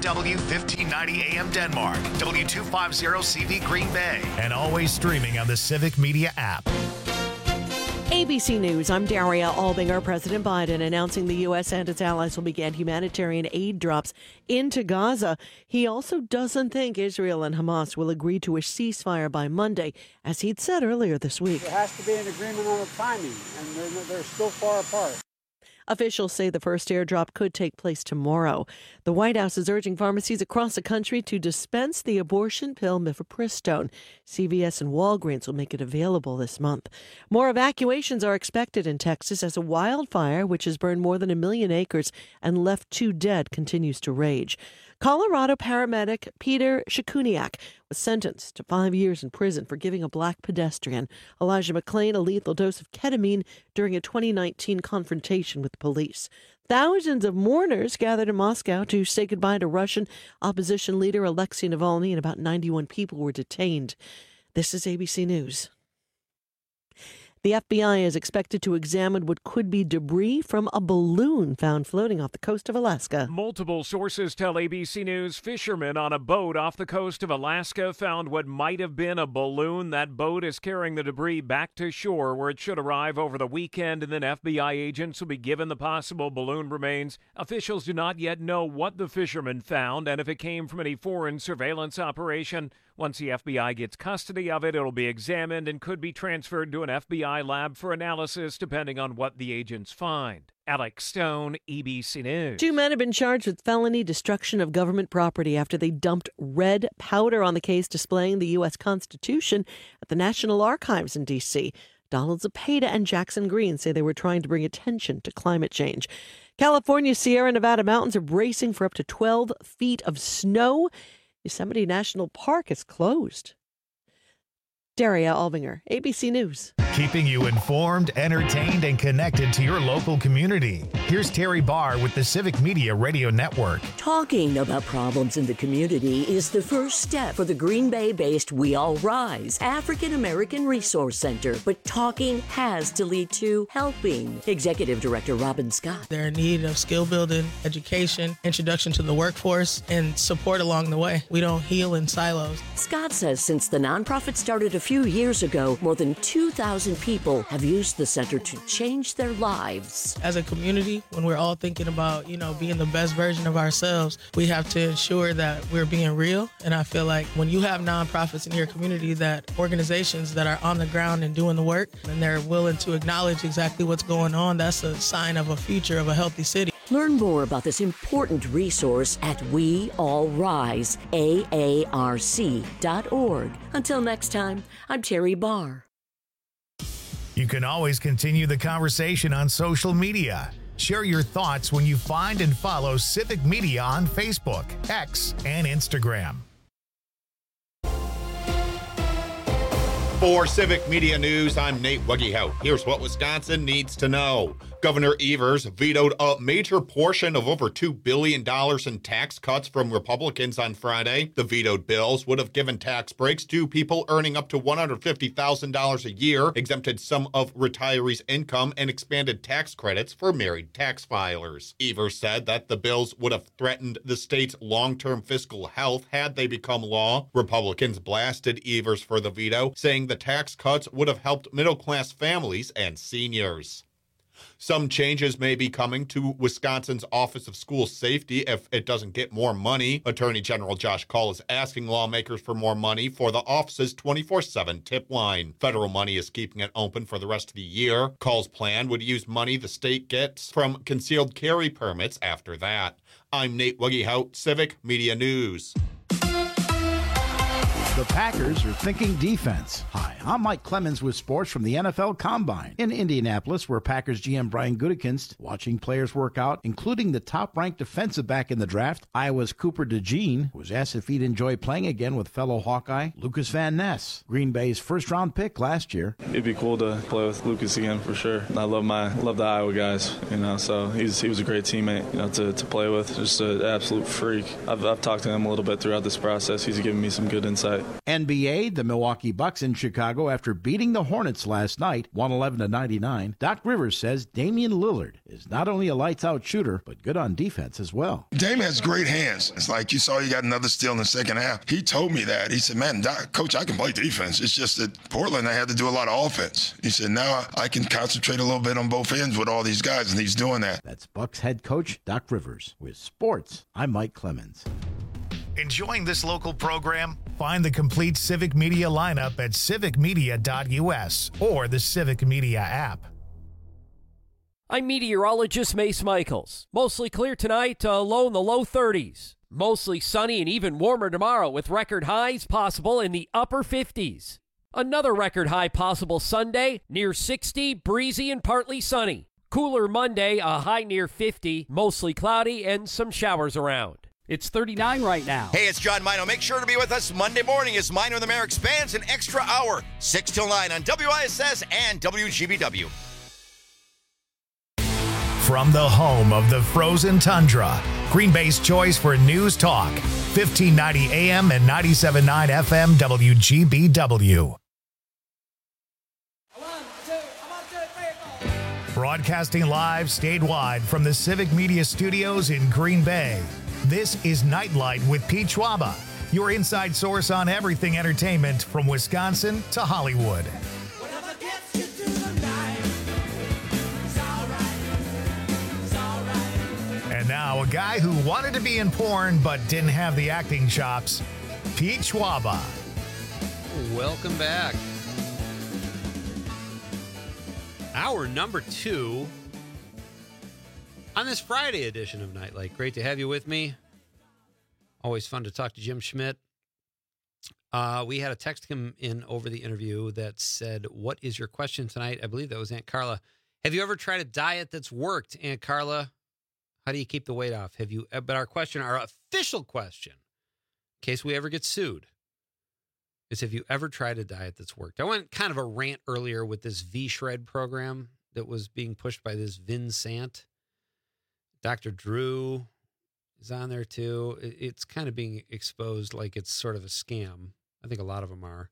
KCW 1590 AM Denmark, W250CV Green Bay, and always streaming on the Civic Media app. ABC News, I'm Daria Albinger. President Biden announcing the U.S. and its allies will begin humanitarian aid drops into Gaza. He also doesn't think Israel and Hamas will agree to a ceasefire by Monday, as he'd said earlier this week. There has to be an agreement on the timing, and they're still far apart. Officials say the first airdrop could take place tomorrow. The White House is urging pharmacies across the country to dispense the abortion pill mifepristone. CVS and Walgreens will make it available this month. More evacuations are expected in Texas as a wildfire, which has burned more than 1 million acres and left 2 dead, continues to rage. Colorado paramedic Peter Shakuniak was sentenced to 5 years in prison for giving a black pedestrian, Elijah McClain, a lethal dose of ketamine during a 2019 confrontation with police. Thousands of mourners gathered in Moscow to say goodbye to Russian opposition leader Alexei Navalny, and about 91 people were detained. This is ABC News. The FBI is expected to examine what could be debris from a balloon found floating off the coast of Alaska. Multiple sources tell ABC News fishermen on a boat off the coast of Alaska found what might have been a balloon. That boat is carrying the debris back to shore, where it should arrive over the weekend, and then FBI agents will be given the possible balloon remains. Officials do not yet know what the fishermen found and if it came from any foreign surveillance operation. Once the FBI gets custody of it, it'll be examined and could be transferred to an FBI lab for analysis, depending on what the agents find. Alex Stone, ABC News. 2 men have been charged with felony destruction of government property after they dumped red powder on the case displaying the U.S. Constitution at the National Archives in D.C. Donald Zepeda and Jackson Green say they were trying to bring attention to climate change. California's Sierra Nevada mountains are bracing for up to 12 feet of snow. Yosemite National Park is closed. Daria Albinger, ABC News. Keeping you informed, entertained, and connected to your local community. Here's Terry Barr with the Civic Media Radio Network. Talking about problems in the community is the first step for the Green Bay-based We All Rise African American Resource Center. But talking has to lead to helping. Executive Director Robin Scott. They're in need of skill building, education, introduction to the workforce, and support along the way. We don't heal in silos. Scott says since the nonprofit started a few years ago, more than 2,000 people have used the center to change their lives. As a community, when we're all thinking about, being the best version of ourselves, we have to ensure that we're being real. And I feel like when you have nonprofits in your community, that organizations that are on the ground and doing the work, and they're willing to acknowledge exactly what's going on, that's a sign of a future of a healthy city. Learn more about this important resource at weallriseaarc.org. Until next time, I'm Terry Barr. You can always continue the conversation on social media. Share your thoughts when you find and follow Civic Media on Facebook, X, and Instagram. For Civic Media News, I'm Nate Wuggehout. Here's what Wisconsin needs to know. Governor Evers vetoed a major portion of over $2 billion in tax cuts from Republicans on Friday. The vetoed bills would have given tax breaks to people earning up to $150,000 a year, exempted some of retirees' income, and expanded tax credits for married tax filers. Evers said that the bills would have threatened the state's long-term fiscal health had they become law. Republicans blasted Evers for the veto, saying the tax cuts would have helped middle-class families and seniors. Some changes may be coming to Wisconsin's Office of School Safety if it doesn't get more money. Attorney General Josh Kaul is asking lawmakers for more money for the office's 24/7 tip line. Federal money is keeping it open for the rest of the year. Kaul's plan would use money the state gets from concealed carry permits after that. I'm Nate Wuggehout, Civic Media News. The Packers are thinking defense. Hi, I'm Mike Clemens with sports from the NFL Combine. In Indianapolis, where Packers GM Brian Gutekunst watching players work out, including the top-ranked defensive back in the draft, Iowa's Cooper DeJean, who was asked if he'd enjoy playing again with fellow Hawkeye Lucas Van Ness, Green Bay's first-round pick last year. It'd be cool to play with Lucas again for sure. I love the Iowa guys, so he was a great teammate, to play with. Just an absolute freak. I've talked to him a little bit throughout this process. He's given me some good insight. fight. NBA, the Milwaukee Bucks in Chicago after beating the Hornets last night, 111-99. Doc Rivers says Damian Lillard is not only a lights-out shooter, but good on defense as well. Dame has great hands. It's like you saw he got another steal in the second half. He told me that. He said, man, Doc, Coach, I can play defense. It's just that Portland, I had to do a lot of offense. He said, now I can concentrate a little bit on both ends with all these guys, and he's doing that. That's Bucks head coach Doc Rivers. With sports, I'm Mike Clemens. Enjoying this local program? Find the complete Civic Media lineup at civicmedia.us or the Civic Media app. I'm meteorologist Mace Michaels. Mostly clear tonight, low in the low 30s. Mostly sunny and even warmer tomorrow with record highs possible in the upper 50s. Another record high possible Sunday, near 60, breezy and partly sunny. Cooler Monday, a high near 50, mostly cloudy and some showers around. It's 39 right now. Hey, it's John Mino. Make sure to be with us Monday morning as Mino and the Mayor expands an extra hour, 6 till 9 on WISS and WGBW. From the home of the frozen tundra, Green Bay's choice for news talk, 1590 AM and 97.9 FM WGBW. Broadcasting live statewide from the Civic Media Studios in Green Bay. This is Nightlight with Pete Schwaba, your inside source on everything entertainment from Wisconsin to Hollywood. And now a guy who wanted to be in porn but didn't have the acting chops, Pete Schwaba. Welcome back. Hour number 2 on this Friday edition of Nightlight. Great to have you with me. Always fun to talk to Jim Schmidt. We had a text come in over the interview that said, what is your question tonight? I believe that was Aunt Carla. Have you ever tried a diet that's worked, Aunt Carla? How do you keep the weight off? Have you? But our official question, in case we ever get sued, is have you ever tried a diet that's worked? I went kind of a rant earlier with this V-Shred program that was being pushed by this Vincent. Dr. Drew is on there too. It's kind of being exposed like it's sort of a scam. I think a lot of them are.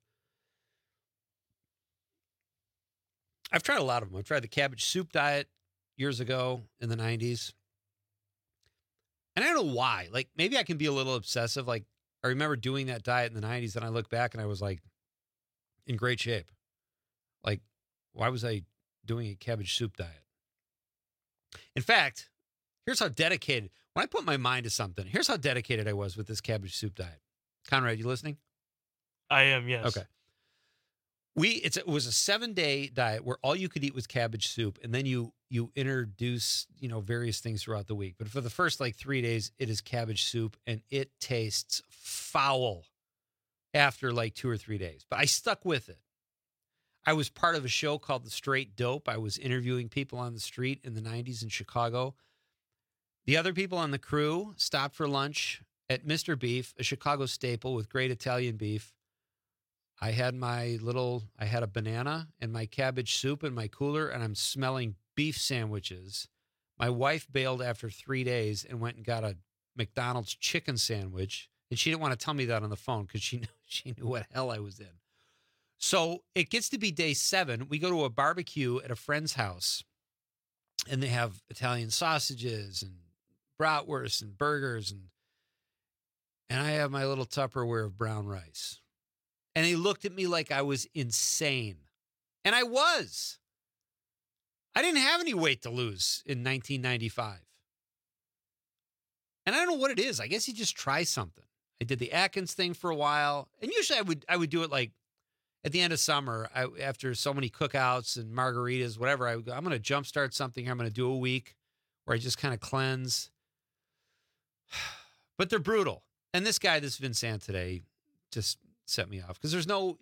I've tried a lot of them. I've tried the cabbage soup diet years ago in the 90s. And I don't know why. Like, maybe I can be a little obsessive. Like, I remember doing that diet in the 90s, and I look back and I was like, in great shape. Like, why was I doing a cabbage soup diet? In fact, here's how dedicated, when I put my mind to something, here's how dedicated I was with this cabbage soup diet. Conrad, you listening? I am, yes. Okay. It was a 7-day diet where all you could eat was cabbage soup, and then you introduce, various things throughout the week. But for the first 3 days, it is cabbage soup, and it tastes foul after 2 or 3 days. But I stuck with it. I was part of a show called The Straight Dope. I was interviewing people on the street in the 90s in Chicago. The other people on the crew stopped for lunch at Mr. Beef, a Chicago staple with great Italian beef. I had a banana and my cabbage soup in my cooler, and I'm smelling beef sandwiches. My wife bailed after 3 days and went and got a McDonald's chicken sandwich, and she didn't want to tell me that on the phone because she knew what hell I was in. So it gets to be day 7. We go to a barbecue at a friend's house, and they have Italian sausages and bratwurst and burgers, and I have my little Tupperware of brown rice. And he looked at me like I was insane. And I was. I didn't have any weight to lose in 1995. And I don't know what it is. I guess you just try something. I did the Atkins thing for a while. And usually I would do it at the end of summer, after so many cookouts and margaritas, whatever. I would go, I'm going to jumpstart something here. I'm going to do a week where I just kind of cleanse. But they're brutal. And this Vincent today, just set me off because there's no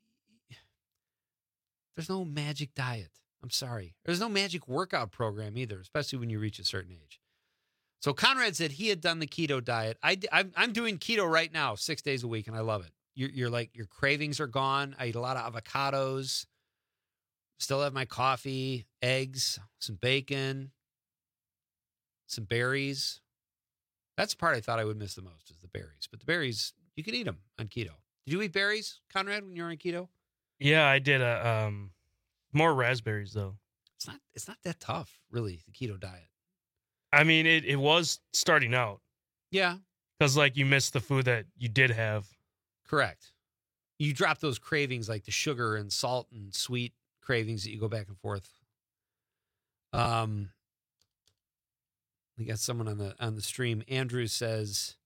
magic diet. I'm sorry. There's no magic workout program either, especially when you reach a certain age. So Conrad said he had done the keto diet. I'm doing keto right now, 6 days a week, and I love it. You're like, your cravings are gone. I eat a lot of avocados. Still have my coffee, eggs, some bacon, some berries. That's the part I thought I would miss the most is the berries. But the berries, you can eat them on keto. Did you eat berries, Conrad, when you were on keto? Yeah, I did more raspberries though. It's not that tough, really, the keto diet. I mean, it was starting out. Yeah. Because like you missed the food that you did have. Correct. You drop those cravings like the sugar and salt and sweet cravings that you go back and forth. We got someone on the stream. Andrew says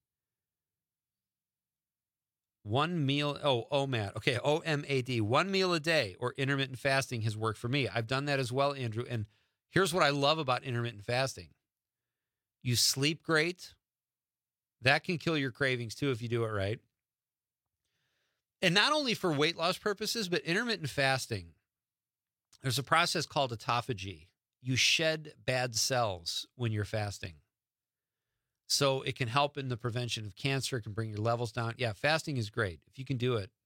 one meal. OMAD. Okay, OMAD. 1 meal a day or intermittent fasting has worked for me. I've done that as well, Andrew. And here's what I love about intermittent fasting. You sleep great. That can kill your cravings too if you do it right. And not only for weight loss purposes, but intermittent fasting. There's a process called autophagy. You shed bad cells when you're fasting. So it can help in the prevention of cancer. It can bring your levels down. Yeah, fasting is great. If you can do it.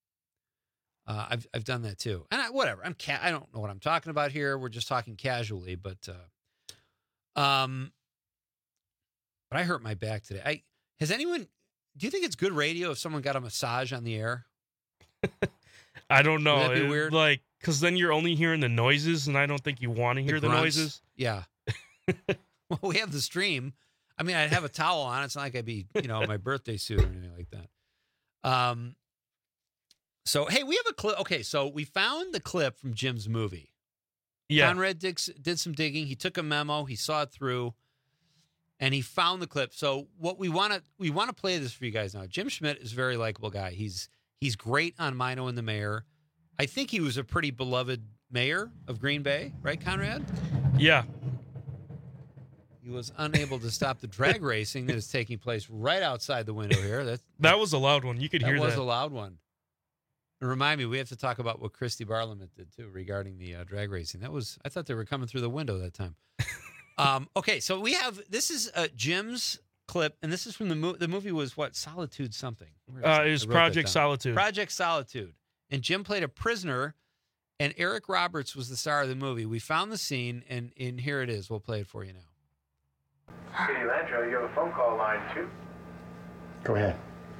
I've done that too. And whatever. I don't know what I'm talking about here. We're just talking casually, but I hurt my back today. Do you think it's good radio if someone got a massage on the air? I don't know. Would that be weird? Like, because then you're only hearing the noises, and I don't think you want to hear the noises. Yeah. Well, we have the stream. I mean, I'd have a towel on. It's not like I'd be, in my birthday suit or anything like that. So, hey, we have a clip. Okay, so we found the clip from Jim's movie. Yeah. Conrad did some digging. He took a memo. He saw it through. And he found the clip. So what we want to play this for you guys now. Jim Schmidt is a very likable guy. He's great on Mino and the Mayor. I think he was a pretty beloved mayor of Green Bay, right, Conrad? Yeah. He was unable to stop the drag racing that is taking place right outside the window here. That was a loud one. You could hear that. That was a loud one. And remind me, we have to talk about what Christy Barlament did too regarding the drag racing. I thought they were coming through the window that time. Okay, so this is Jim's clip, and this is from the movie was what? Solitude something. It was Project Solitude. Project Solitude. And Jim played a prisoner, and Eric Roberts was the star of the movie. We found the scene, and here it is. We'll play it for you now. Kitty Landro, you have a phone call line 2. Go ahead.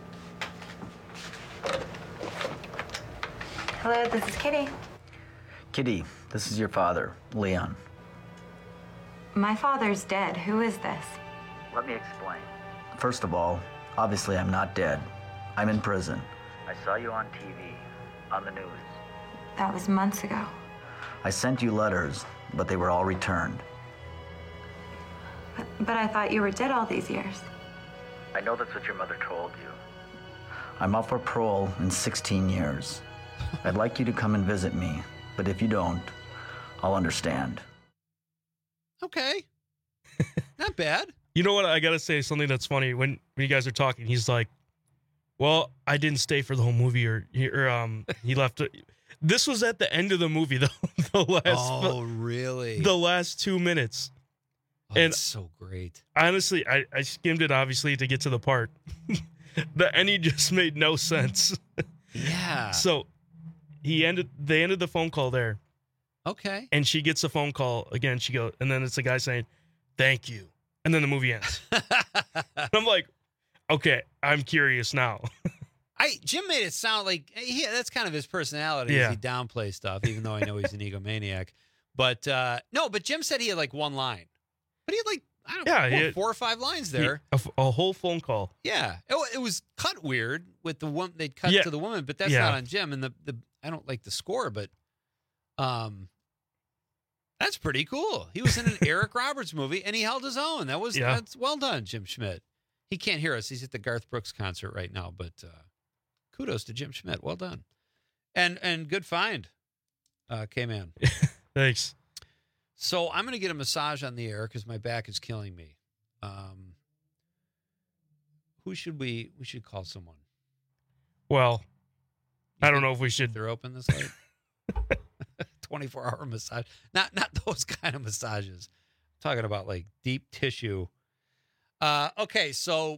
Hello, this is Kitty. Kitty, this is your father, Leon. My father's dead. Who is this? Let me explain. First of all, obviously I'm not dead. I'm in prison. I saw you on TV, on the news. That was months ago. I sent you letters, but they were all returned. But I thought you were dead all these years. I know that's what your mother told you. I'm up for parole in 16 years. I'd like you to come and visit me, but if you don't, I'll understand. Okay. Not bad. You know what? I got to say something that's funny. When you guys are talking, he's like, well, I didn't stay for the whole movie, or he left. This was at the end of the movie, really? The last 2 minutes. Oh, and it's so great. Honestly, I skimmed it, obviously, to get to the part. The ending just made no sense. Yeah. So they ended the phone call there. Okay. And she gets a phone call again. She goes, and then it's a guy saying, "Thank you," and then the movie ends. I'm like, okay, I'm curious now. Jim made it sound like that's kind of his personality. Yeah. He downplays stuff, even though I know he's an egomaniac. But no, but Jim said he had like one line, but he had like he had 4 or 5 lines there. A whole phone call. Yeah, it was cut weird with the one they'd cut to the woman, but that's not on Jim. And the I don't like the score, but that's pretty cool. He was in an Eric Roberts movie, and he held his own. That's well done, Jim Schmidt. He can't hear us. He's at the Garth Brooks concert right now, but kudos to Jim Schmidt. Well done. And good find, K-Man. Thanks. So I'm going to get a massage on the air because my back is killing me. Who should we should call someone? Well, I don't know if we should. They're open this late. 24-hour massage. Not those kind of massages. I'm talking about like deep tissue. Okay, so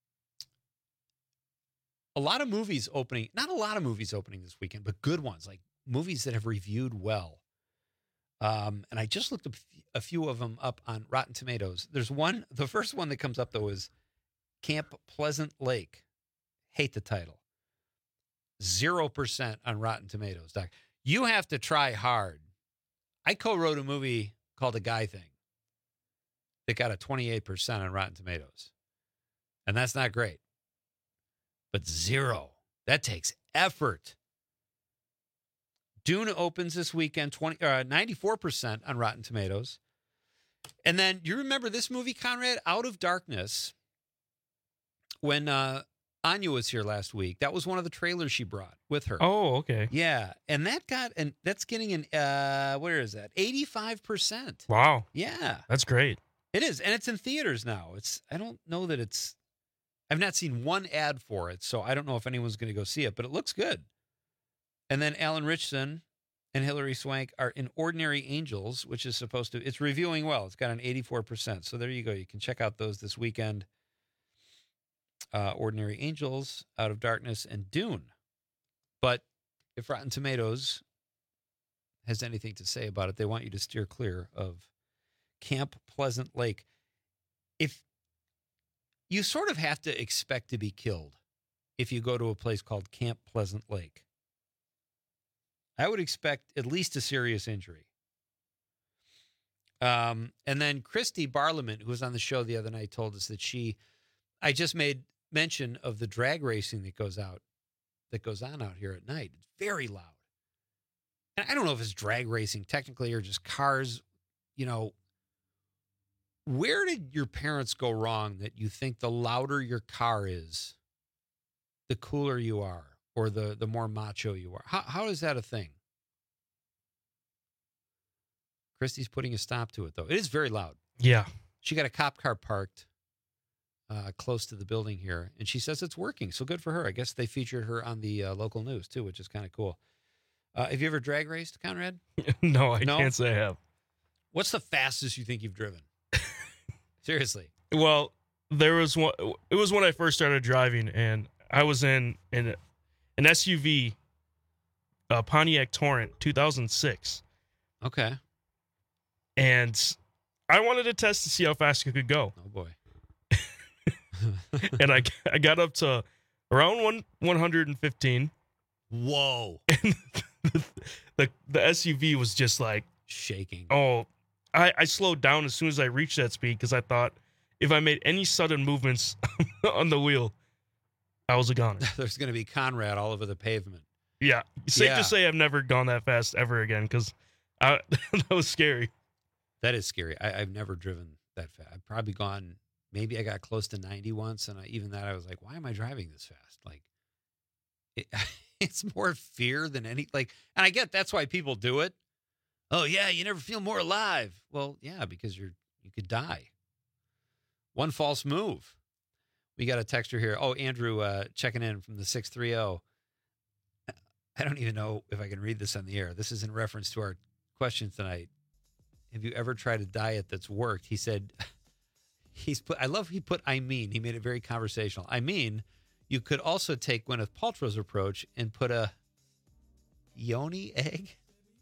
a lot of movies opening. Not a lot of movies opening this weekend, but good ones, like movies that have reviewed well. And I just looked a few of them up on Rotten Tomatoes. There's one. The first one that comes up though is Camp Pleasant Lake. Hate the title. 0% on Rotten Tomatoes, Doc. You have to try hard. I co-wrote a movie called A Guy Thing that got a 28% on Rotten Tomatoes. And that's not great. But 0, that takes effort. Dune opens this weekend, 94% on Rotten Tomatoes. And then you remember this movie, Conrad, Out of Darkness, when Anya was here last week. That was one of the trailers she brought with her. Oh, okay. Yeah, and that's getting an where is that? 85%. Wow. Yeah, that's great. It is, and it's in theaters now. I don't know that it's. I've not seen one ad for it, so I don't know if anyone's going to go see it, but it looks good. And then Alan Ritchson and Hilary Swank are in Ordinary Angels, which is supposed to. It's reviewing well. It's got an 84%. So there you go. You can check out those this weekend. Ordinary Angels, Out of Darkness, and Dune. But if Rotten Tomatoes has anything to say about it, they want you to steer clear of Camp Pleasant Lake. If you sort of have to expect to be killed if you go to a place called Camp Pleasant Lake. I would expect at least a serious injury. And then Christy Barliman, who was on the show the other night, told us that I just made mention of the drag racing that goes on out here at night. It's very loud. And I don't know if it's drag racing technically or just cars, Where did your parents go wrong that you think the louder your car is, the cooler you are, or the more macho you are? How is that a thing? Christy's putting a stop to it, though. It is very loud. Yeah. She got a cop car parked close to the building here, and she says it's working, so good for her. I guess they featured her on the local news, too, which is kind of cool. Have you ever drag raced, Conrad? No, I can't say I have. What's the fastest you think you've driven? Seriously. Well, there was one. It was when I first started driving, and I was in an SUV, Pontiac Torrent, 2006. Okay. And I wanted to test to see how fast it could go. Oh boy. And I got up to around 115. Whoa. And the SUV was just like shaking. Oh. I slowed down as soon as I reached that speed because I thought if I made any sudden movements on the wheel, I was a goner. There's going to be Conrad all over the pavement. Yeah. Safe to say I've never gone that fast ever again because that was scary. That is scary. I've never driven that fast. I've probably gone, maybe I got close to 90 once, and even that I was like, why am I driving this fast? Like, it's more fear than and I get that's why people do it. Oh, yeah, you never feel more alive. Well, yeah, because you could die. One false move. We got a texter here. Oh, Andrew checking in from the 630. I don't even know if I can read this on the air. This is in reference to our question tonight. Have you ever tried a diet that's worked? He said, he put, I mean, he made it very conversational. I mean, you could also take Gwyneth Paltrow's approach and put a yoni egg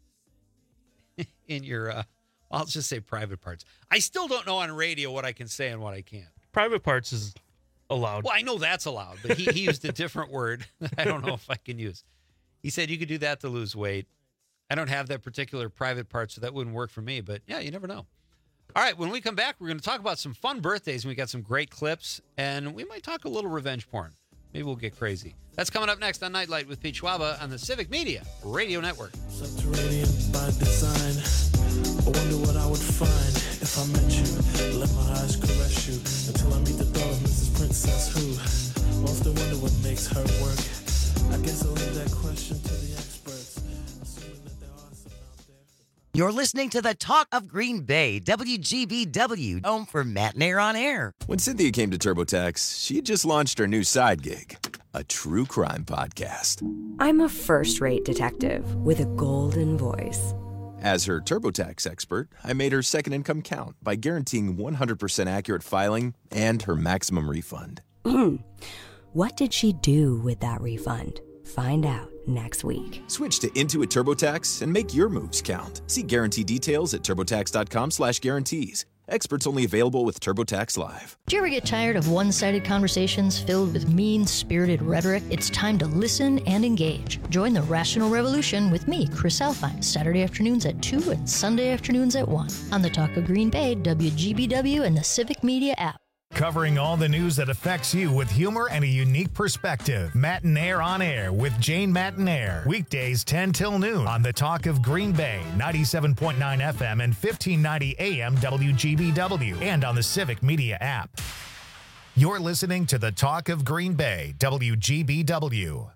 in your, I'll just say private parts. I still don't know on radio what I can say and what I can't. Private parts is allowed. Well, I know that's allowed, but he used a different word that I don't know if I can use. He said you could do that to lose weight. I don't have that particular private part, so that wouldn't work for me, but yeah, you never know. All right, when we come back, we're going to talk about some fun birthdays, and we got some great clips, and we might talk a little revenge porn. Maybe we'll get crazy. That's coming up next on Nightlight with Pete Schwaba on the Civic Media Radio Network. Subterranean by design. I wonder what I would find if I met you. Let my eyes caress you until I meet the daughter of Mrs. Princess who often wonder what makes her work. I guess I'll leave that question to the experts. Assuming that there are some out there. You're listening to the Talk of Green Bay, WGBW, home for Matinee on Air. When Cynthia came to TurboTax, she just launched her new side gig, a true crime podcast. I'm a first-rate detective with a golden voice. As her TurboTax expert, I made her second income count by guaranteeing 100% accurate filing and her maximum refund. What did she do with that refund? Find out next week. Switch to Intuit TurboTax and make your moves count. See guarantee details at TurboTax.com/guarantees. Experts only available with TurboTax Live. Do you ever get tired of one-sided conversations filled with mean-spirited rhetoric? It's time to listen and engage. Join the Rational Revolution with me, Chris Alfine, Saturday afternoons at 2 and Sunday afternoons at 1 on the Talk of Green Bay, WGBW, and the Civic Media app. Covering all the news that affects you with humor and a unique perspective. Matinaire on Air with Jane Matinaire. Weekdays 10 till noon on the Talk of Green Bay, 97.9 FM and 1590 AM WGBW, and on the Civic Media app. You're listening to the Talk of Green Bay, WGBW.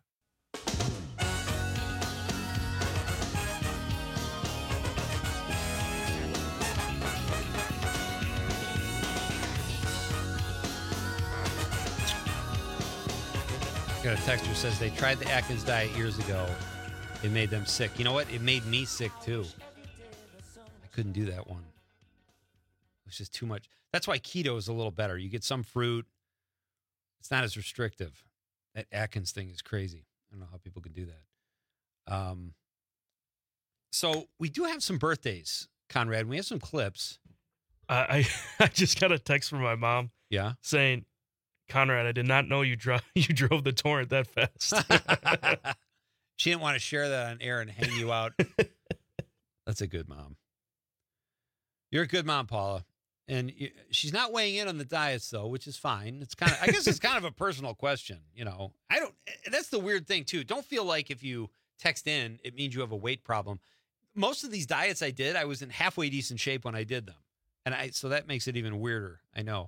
Got a text who says they tried the Atkins diet years ago. It made them sick. You know what? It made me sick too. I couldn't do that one. It was just too much. That's why keto is a little better. You get some fruit. It's not as restrictive. That Atkins thing is crazy. I don't know how people can do that. So we do have some birthdays, Conrad. We have some clips. I just got a text from my mom. Yeah. Saying, Conrad, I did not know you drove the torrent that fast. She didn't want to share that on air and hang you out. That's a good mom. You're a good mom, Paula. And she's not weighing in on the diets, though, which is fine. It's kind of, I guess it's kind of a personal question. You know, that's the weird thing, too. Don't feel like if you text in, it means you have a weight problem. Most of these diets I did, I was in halfway decent shape when I did them. And so that makes it even weirder. I know.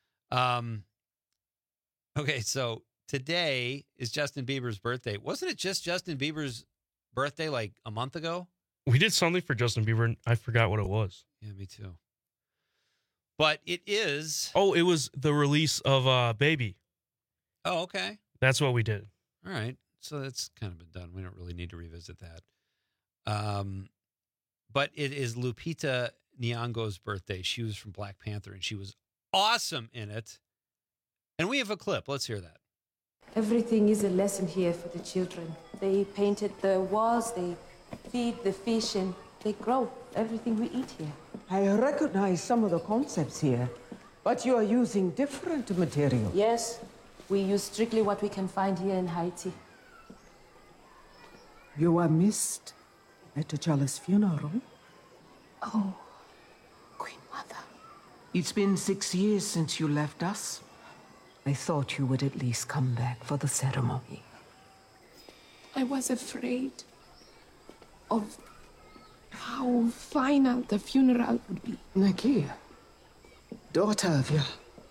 Okay, so today is Justin Bieber's birthday. Wasn't it just Justin Bieber's birthday like a month ago? We did something for Justin Bieber, and I forgot what it was. Yeah, me too. But it is... Oh, it was the release of Baby. Oh, okay. That's what we did. All right. So that's kind of been done. We don't really need to revisit that. But it is Lupita Nyong'o's birthday. She was from Black Panther, and she was awesome in it. And we have a clip. Let's hear that. Everything is a lesson here for the children. They painted the walls, they feed the fish, and they grow everything we eat here. I recognize some of the concepts here, but you are using different material. Yes, we use strictly what we can find here in Haiti. You were missed at T'Challa's funeral. Oh, Queen Mother. It's been 6 years since you left us. I thought you would at least come back for the ceremony. I was afraid of how final the funeral would be. Nakia, daughter of Yah,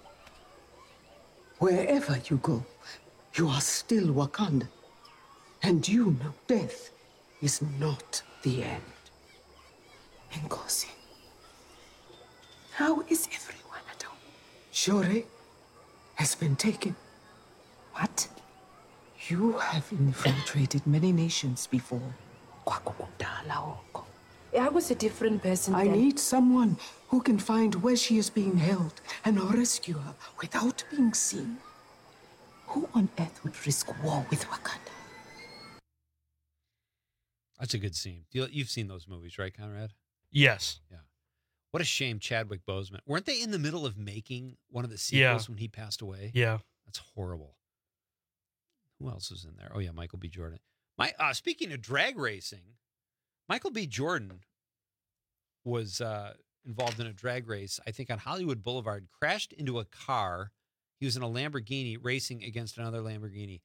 wherever you go, you are still Wakanda. And you know death is not the end. Nkosi, how is everyone at home? Shore has been taken. What? You have infiltrated many nations before. I was a different person I then. need someone who can find where she is being held and rescue her without being seen. Who on earth would risk war with Wakanda? That's a good scene. You've seen those movies, right, Conrad? Yes. Yeah. What a shame, Chadwick Boseman. Weren't they in the middle of making one of the sequels when he passed away? Yeah. That's horrible. Who else was in there? Oh, yeah, Michael B. Jordan. Speaking of drag racing, Michael B. Jordan was involved in a drag race, I think on Hollywood Boulevard, crashed into a car. He was in a Lamborghini racing against another Lamborghini.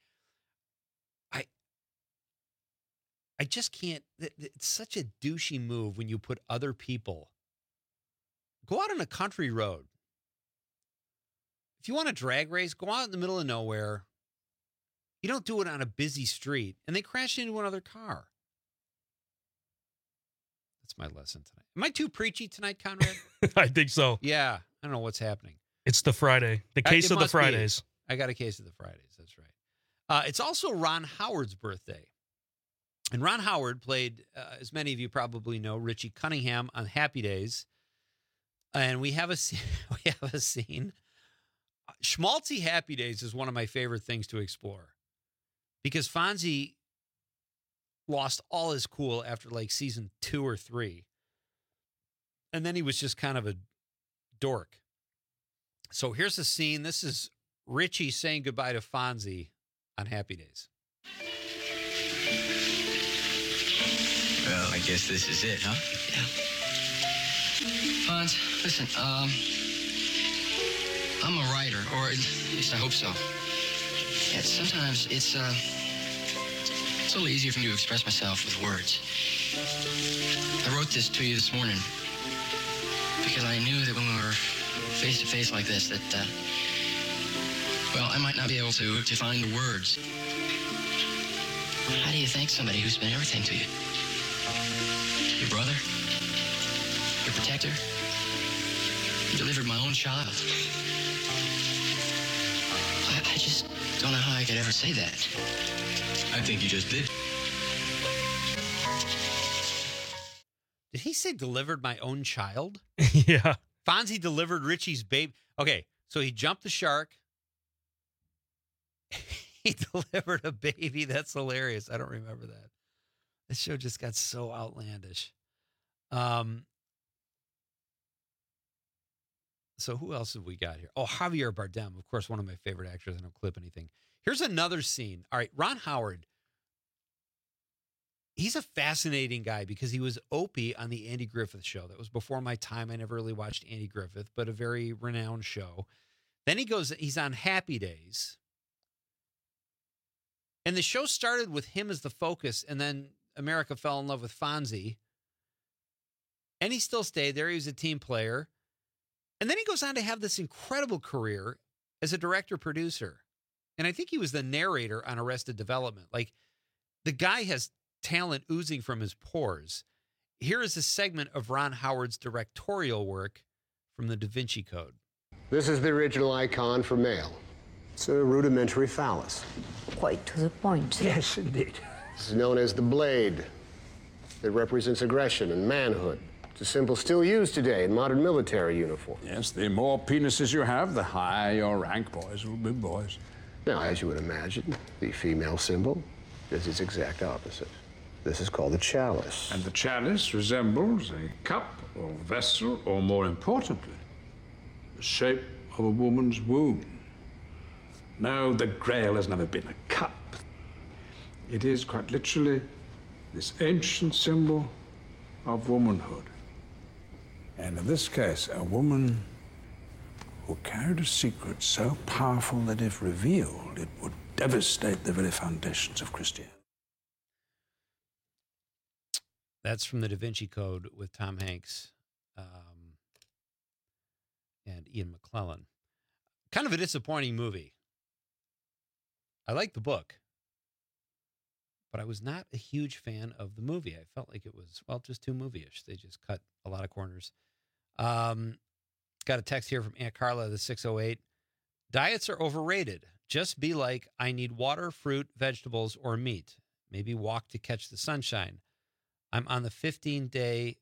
I just can't. It's such a douchey move when you put other people. Go out on a country road. If you want a drag race, go out in the middle of nowhere. You don't do it on a busy street. And they crashed into another car. That's my lesson tonight. Am I too preachy tonight, Conrad? I think so. Yeah. I don't know what's happening. It's the Friday. The case of the Fridays. I got a case of the Fridays. That's right. It's also Ron Howard's birthday. And Ron Howard played, as many of you probably know, Richie Cunningham on Happy Days. And we have a scene. Schmaltzy Happy Days is one of my favorite things to explore. Because Fonzie lost all his cool after like season 2 or 3. And then he was just kind of a dork. So here's the scene. This is Richie saying goodbye to Fonzie on Happy Days. Well, I guess this is it, huh? Yeah. Fonz, listen, I'm a writer, or at least I hope so. Yeah, sometimes it's a little easier for me to express myself with words. I wrote this to you this morning because I knew that when we were face to face like this, that, well, I might not be able to find the words. How do you thank somebody who's been everything to you? Your brother? Your protector? You delivered my own child. I just don't know how I could ever say that. I think you just did. Did he say delivered my own child? Yeah. Fonzie delivered Richie's baby. Okay, so he jumped the shark. He delivered a baby. That's hilarious. I don't remember that. This show just got so outlandish. So who else have we got here? Oh, Javier Bardem, of course, one of my favorite actors. I don't clip anything. Here's another scene. All right, Ron Howard. He's a fascinating guy because he was Opie on the Andy Griffith Show. That was before my time. I never really watched Andy Griffith, but a very renowned show. Then he's on Happy Days. And the show started with him as the focus, and then America fell in love with Fonzie. And he still stayed there. He was a team player. And then he goes on to have this incredible career as a director-producer. And I think he was the narrator on Arrested Development. Like, the guy has talent oozing from his pores. Here is a segment of Ron Howard's directorial work from the Da Vinci Code. This is the original icon for male. It's a rudimentary phallus. Quite to the point. Yes, indeed. This is known as the blade. It represents aggression and manhood. It's a symbol still used today in modern military uniform. Yes, the more penises you have, the higher your rank, boys will be boys. Now, as you would imagine, the female symbol is its exact opposite. This is called the chalice. And the chalice resembles a cup or vessel, or more importantly, the shape of a woman's womb. No, the Grail has never been a cup. It is quite literally this ancient symbol of womanhood. And in this case, a woman who carried a secret so powerful that if revealed, it would devastate the very foundations of Christianity. That's from the Da Vinci Code with Tom Hanks and Ian McClellan. Kind of a disappointing movie. I like the book, but I was not a huge fan of the movie. I felt like it was, well, just too movie-ish. They just cut a lot of corners. Got a text here from Aunt Carla, the 608. Diets are overrated. Just be like, I need water, fruit, vegetables, or meat. Maybe walk to catch the sunshine. I'm on the 15 day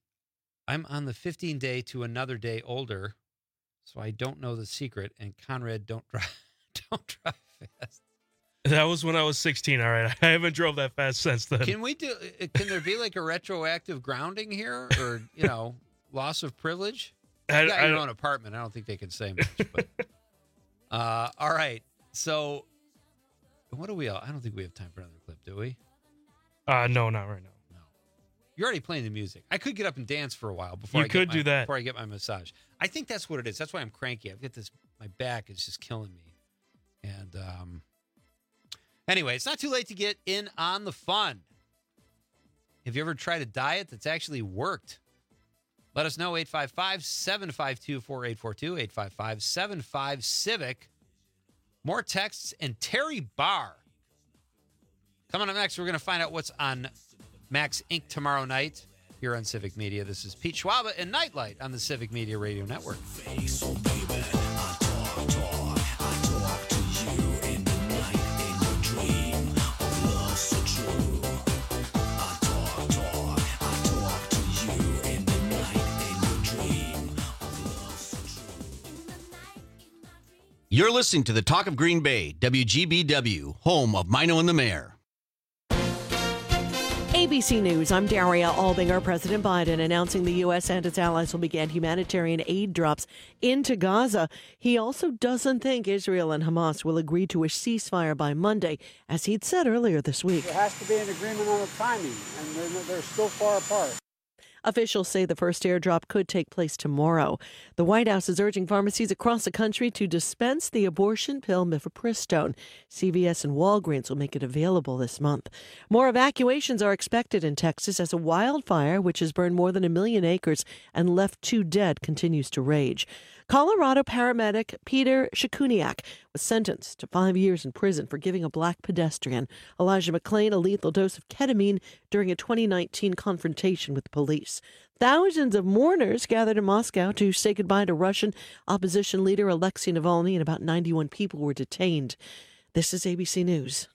to another day older, so I don't know the secret. And Conrad, don't drive fast. That was when I was 16. All right, I haven't drove that fast since then. Can there be like a retroactive grounding here, or loss of privilege? You got your own apartment. I don't think they can say much. But all right. So what do we? I don't think we have time for another clip, do we? No, not right now. No. You're already playing the music. I could get up and dance for a while before I get my massage. I think that's what it is. That's why I'm cranky. I've got this. My back is just killing me. And anyway, it's not too late to get in on the fun. Have you ever tried a diet that's actually worked? Let us know, 855-752-4842, 855-75-CIVIC. More texts and Terry Barr. Coming up next, we're going to find out what's on Max Inc. tomorrow night here on Civic Media. This is Pete Schwaba and Nightlight on the Civic Media Radio Network. You're listening to the Talk of Green Bay, WGBW, home of Mino and the Mayor. ABC News, I'm Daria Albinger. President Biden announcing the U.S. and its allies will begin humanitarian aid drops into Gaza. He also doesn't think Israel and Hamas will agree to a ceasefire by Monday, as he'd said earlier this week. There has to be an agreement on the timing, and they're still far apart. Officials say the first airdrop could take place tomorrow. The White House is urging pharmacies across the country to dispense the abortion pill mifepristone. CVS and Walgreens will make it available this month. More evacuations are expected in Texas as a wildfire, which has burned more than 1 million acres and left 2 dead, continues to rage. Colorado paramedic Peter Shikuniak was sentenced to 5 years in prison for giving a black pedestrian, Elijah McClain, a lethal dose of ketamine during a 2019 confrontation with police. Thousands of mourners gathered in Moscow to say goodbye to Russian opposition leader Alexei Navalny, and about 91 people were detained. This is ABC News.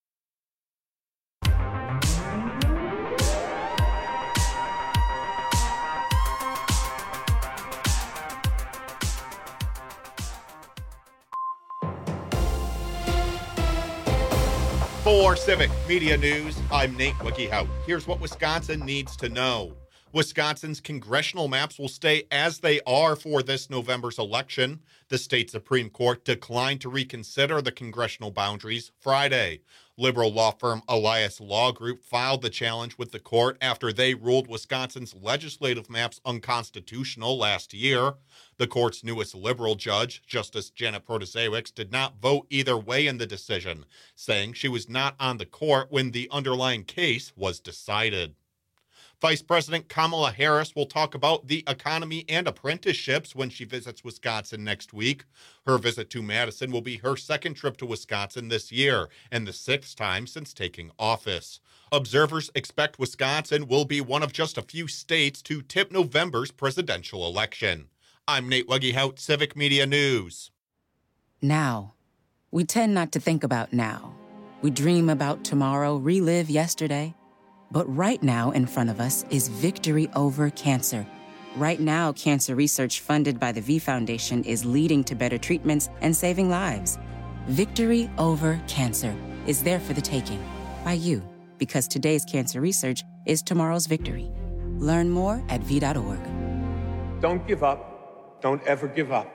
For Civic Media News, I'm Nate Wikihout. Here's what Wisconsin needs to know. Wisconsin's congressional maps will stay as they are for this November's election. The state Supreme Court declined to reconsider the congressional boundaries Friday. Liberal law firm Elias Law Group filed the challenge with the court after they ruled Wisconsin's legislative maps unconstitutional last year. The court's newest liberal judge, Justice Janet Protasiewicz, did not vote either way in the decision, saying she was not on the court when the underlying case was decided. Vice President Kamala Harris will talk about the economy and apprenticeships when she visits Wisconsin next week. Her visit to Madison will be her second trip to Wisconsin this year and the 6th time since taking office. Observers expect Wisconsin will be one of just a few states to tip November's presidential election. I'm Nate Wikihout, Civic Media News. Now. We tend not to think about now. We dream about tomorrow, relive yesterday. But right now in front of us is victory over cancer. Right now, cancer research funded by the V Foundation is leading to better treatments and saving lives. Victory over cancer is there for the taking by you, because today's cancer research is tomorrow's victory. Learn more at v.org. Don't give up. Don't ever give up.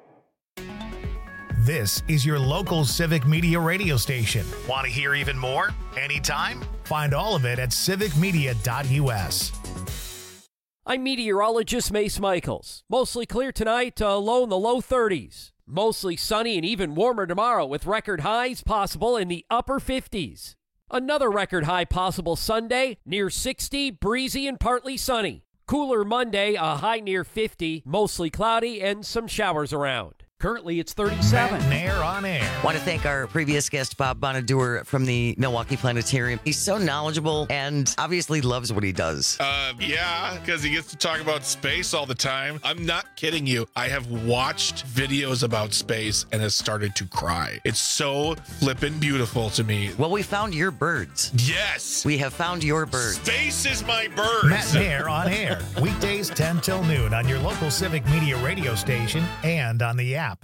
This is your local Civic Media radio station. Want to hear even more? Anytime? Find all of it at civicmedia.us. I'm meteorologist Mace Michaels. Mostly clear tonight, low in the low 30s. Mostly sunny and even warmer tomorrow with record highs possible in the upper 50s. Another record high possible Sunday, near 60, breezy and partly sunny. Cooler Monday, a high near 50, mostly cloudy and some showers around. Currently, it's 37. Matt Nair on air. Want to thank our previous guest, Bob Bonadur from the Milwaukee Planetarium. He's so knowledgeable and obviously loves what he does. Yeah, because he gets to talk about space all the time. I'm not kidding you. I have watched videos about space and has started to cry. It's so flippin' beautiful to me. Well, we found your birds. Yes. We have found your birds. Space is my birds. Matt Nair on air. Weekdays 10 till noon on your local Civic Media radio station and on the app.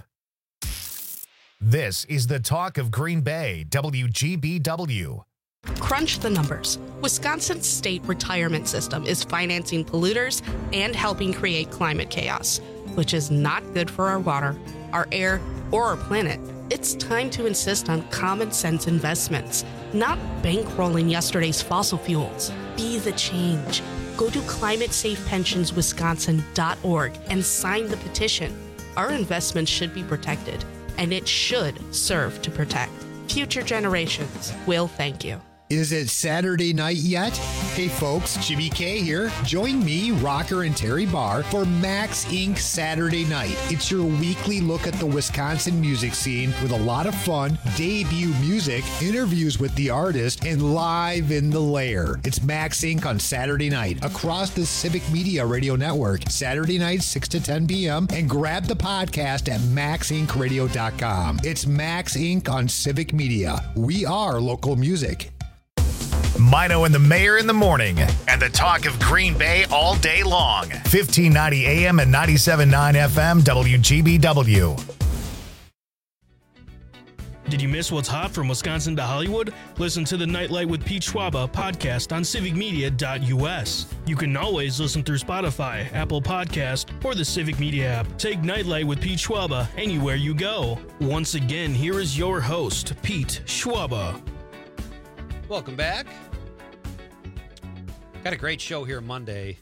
This is the talk of Green Bay, WGBW. Crunch the numbers. Wisconsin's state retirement system is financing polluters and helping create climate chaos, which is not good for our water, our air, or our planet. It's time to insist on common sense investments, not bankrolling yesterday's fossil fuels. Be the change. Go to climatesafepensionswisconsin.org and sign the petition. Our investments should be protected, and it should serve to protect. Future generations will thank you. Is it Saturday night yet? Hey folks, Jimmy K here. Join me, Rocker and Terry Barr for Max Inc. Saturday Night. It's your weekly look at the Wisconsin music scene with a lot of fun, debut music, interviews with the artist, and live in the lair. It's Max Inc. on Saturday night across the Civic Media Radio Network. Saturday night, 6 to 10 p.m. and grab the podcast at maxincradio.com. It's Max Inc. on Civic Media. We are local music. Mino and the Mayor in the morning, and the talk of Green Bay all day long. 1590 AM and 97.9 FM, WGBW. Did you miss what's hot from Wisconsin to Hollywood? Listen to the Nightlight with Pete Schwaba podcast on civicmedia.us. You can always listen through Spotify, Apple Podcast, or the Civic Media app. Take Nightlight with Pete Schwaba anywhere you go. Once again, here is your host, Pete Schwaba. Welcome back. Got a great show here Monday.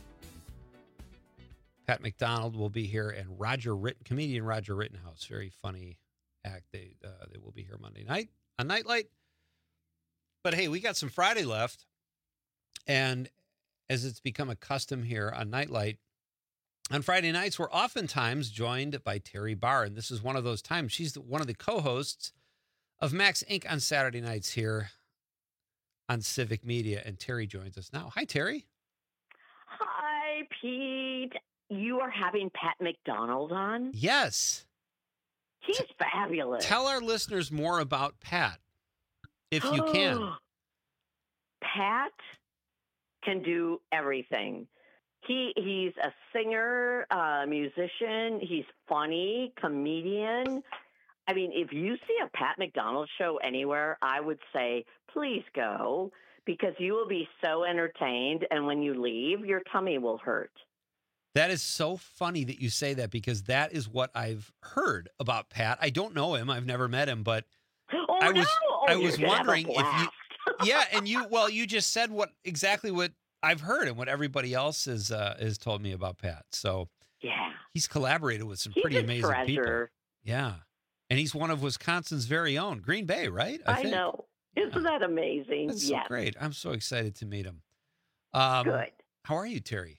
Pat McDonald will be here, and comedian Roger Rittenhouse, very funny act. They will be here Monday night on Nightlight. But hey, we got some Friday left, and as it's become a custom here on Nightlight, on Friday nights we're oftentimes joined by Terry Barr, and this is one of those times. She's one of the co-hosts of Max Inc. on Saturday nights here on Civic Media, and Terry joins us now. Hi, Terry. Hi, Pete. You are having Pat McDonald on? Yes. He's fabulous. Tell our listeners more about Pat, if you can. Pat can do everything. He's a singer, musician. He's funny, comedian. I mean, if you see a Pat McDonald show anywhere, I would say, please go, because you will be so entertained. And when you leave, your tummy will hurt. That is so funny that you say that, because that is what I've heard about Pat. I don't know him. I've never met him, but I was wondering if you, yeah. And you just said exactly what I've heard and what everybody else has told me about Pat. So yeah, he's collaborated with some pretty amazing people. Yeah. And he's one of Wisconsin's very own, Green Bay, right? I know. Isn't that amazing? That's so great. I'm so excited to meet him. Good. How are you, Terry?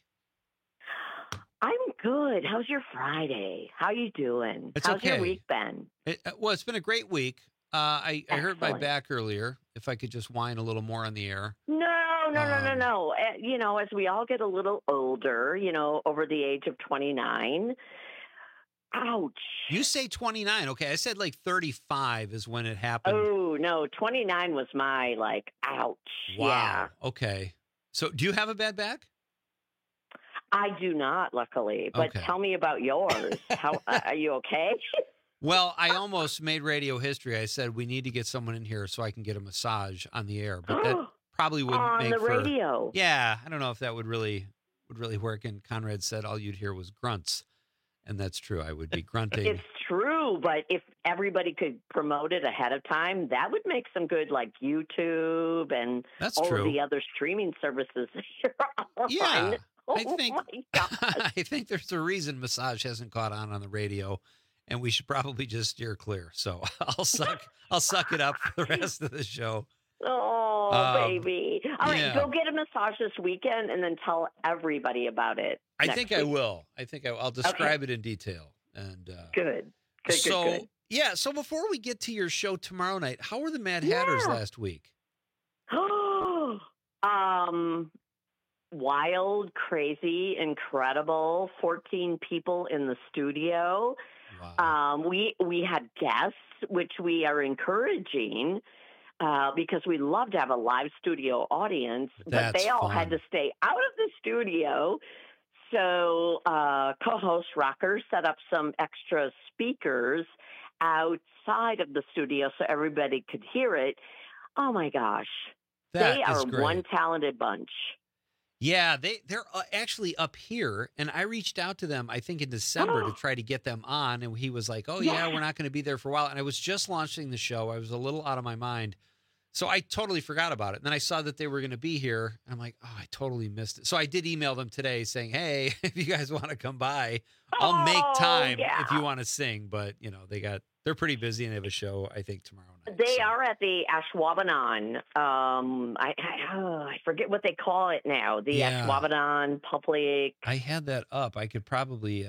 I'm good. How's your Friday? How you doing? How's your week been? It's been a great week. I hurt my back earlier. If I could just whine a little more on the air. No. You know, as we all get a little older, over the age of 29. Ouch. You say 29. Okay. I said like 35 is when it happened. Oh, no. 29 was my ouch. Wow. Yeah. Okay. So do you have a bad back? I do not, luckily. But tell me about yours. How are you okay? Well, I almost made radio history. I said we need to get someone in here so I can get a massage on the air, but that probably wouldn't on make the radio. Yeah, I don't know if that would really work. And Conrad said all you'd hear was grunts, and that's true. I would be grunting. It's true, but if everybody could promote it ahead of time, that would make some good, YouTube and that's all true. of the other streaming services that you're on. Yeah. My gosh. I think there's a reason massage hasn't caught on the radio, and we should probably just steer clear. So I'll suck it up for the rest of the show. Oh, baby. All right, go get a massage this weekend and then tell everybody about it. I think I will. I'll describe it in detail. And Good. Yeah, so before we get to your show tomorrow night, how were the Mad Hatters last week? Wild, crazy, incredible. 14 people in the studio. Wow. We had guests, which we are encouraging because we love to have a live studio audience. But they all had to stay out of the studio. So co-host Rocker set up some extra speakers outside of the studio so everybody could hear it. Oh, my gosh. They are one talented bunch. Yeah, they're actually up here, and I reached out to them, I think, in December to try to get them on, and he was like, we're not going to be there for a while, and I was just launching the show. I was a little out of my mind, so I totally forgot about it, and then I saw that they were going to be here, and I'm like, I totally missed it. So I did email them today saying, hey, if you guys want to come by, I'll make time if you want to sing, but, they're pretty busy, and they have a show, I think, tomorrow night. They are at the Ashwaubenon. I forget what they call it now. The Ashwaubenon Public. I had that up. I could probably.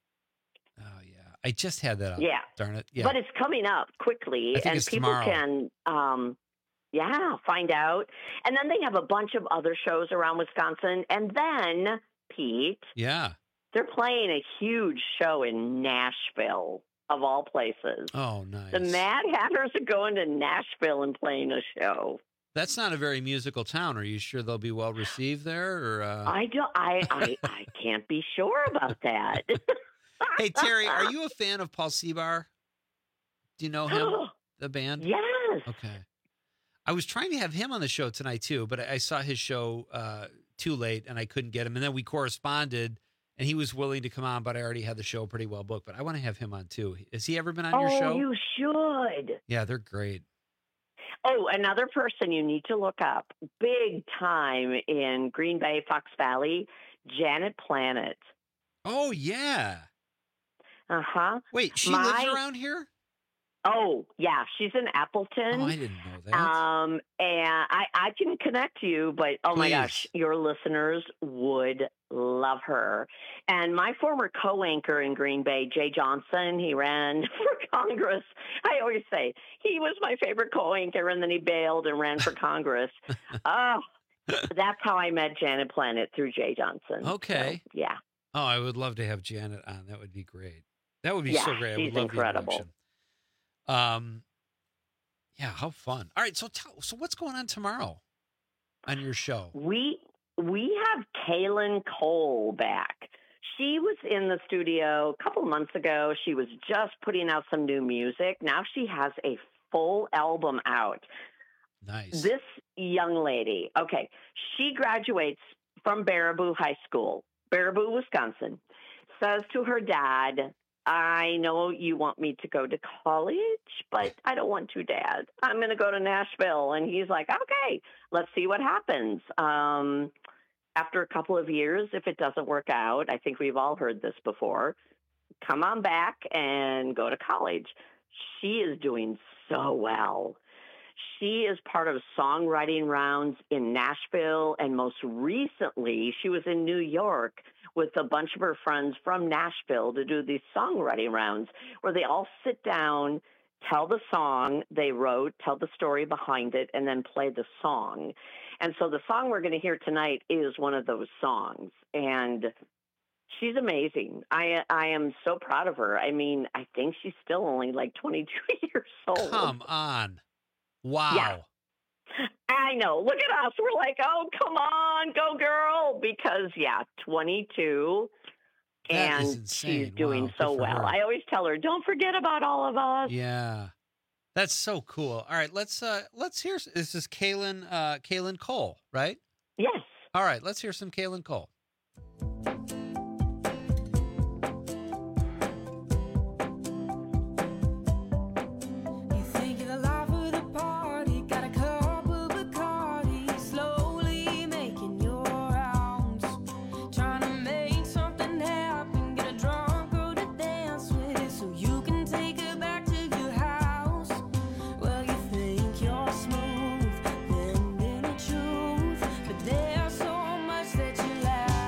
I just had that up. Yeah. Darn it. Yeah. But it's coming up quickly, and people tomorrow. Can. Find out. And then they have a bunch of other shows around Wisconsin, and then Pete. Yeah. They're playing a huge show in Nashville. Of all places. Oh, nice. The Mad Hatters are going to Nashville and playing a show. That's not a very musical town. Are you sure they'll be well received there? Or I don't. I can't be sure about that. Hey, Terry, are you a fan of Paul Seabar? Do you know him? the band? Yes. Okay. I was trying to have him on the show tonight too, but I saw his show too late and I couldn't get him. And then we corresponded and he was willing to come on, but I already had the show pretty well booked. But I want to have him on too. Has he ever been on your show? Oh, you should. Yeah, they're great. Oh, another person you need to look up, big time in Green Bay, Fox Valley, Janet Planet. Oh, yeah. Uh-huh. Wait, she lives around here? Oh, yeah. She's in Appleton. Oh, I didn't know that. And I can connect you, but oh my gosh, your listeners would love her. And my former co-anchor in Green Bay, Jay Johnson, he ran for Congress. I always say he was my favorite co-anchor, and then he bailed and ran for Congress. That's how I met Janet Planet, through Jay Johnson. Okay. So, yeah. Oh, I would love to have Janet on. That would be great. That would be so great. I would she's love incredible. The introduction. Yeah, how fun. All right, so what's going on tomorrow on your show? We have Kaylin Cole back. She was in the studio a couple months ago. She was just putting out some new music. Now she has a full album out. Nice. This young lady, okay, she graduates from Baraboo High School, Baraboo, Wisconsin, says to her dad, I know you want me to go to college, but I don't want to, Dad. I'm going to go to Nashville. And he's like, okay, let's see what happens. After a couple of years, if it doesn't work out, I think we've all heard this before, come on back and go to college. She is doing so well. She is part of songwriting rounds in Nashville, and most recently, she was in New York with a bunch of her friends from Nashville to do these songwriting rounds where they all sit down, tell the song they wrote, tell the story behind it, and then play the song. And so the song we're going to hear tonight is one of those songs, and she's amazing. I am so proud of her. I mean, I think she's still only like 22 years old. Come on. Wow. Yeah. I know. Look at us. We're like, oh, come on, go girl. Because, 22. That is and insane. She's doing Wow, so good for well. her. I always tell her, don't forget about all of us. Yeah. That's so cool. All right, let's hear. This is Kaylin Cole, right? Yes. All right, let's hear some Kaylin Cole. Smooth, then in the truth, but there's so much that you lack.